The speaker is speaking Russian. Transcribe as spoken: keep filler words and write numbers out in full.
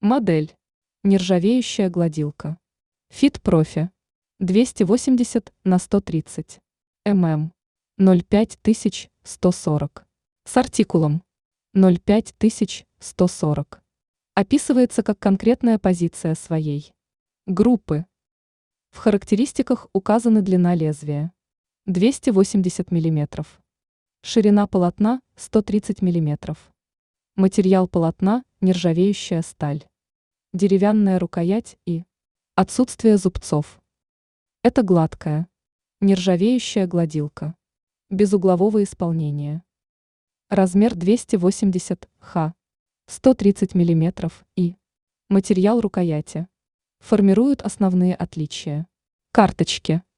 Модель. Нержавеющая гладилка. Fit Profi. двести восемьдесят на сто тридцать миллиметров. ноль пять тысяч сто сорок. С артикулом. ноль пять тысяч сто сорок. Описывается как конкретная позиция своей группы. В характеристиках указаны длина лезвия. двести восемьдесят миллиметров. Ширина полотна сто тридцать миллиметров. Материал полотна – нержавеющая сталь. Деревянная рукоять и отсутствие зубцов. Это гладкая, нержавеющая гладилка. Без углового исполнения. Размер двести восемьдесят ха, сто тридцать миллиметров и материал рукояти формируют основные отличия. Карточки.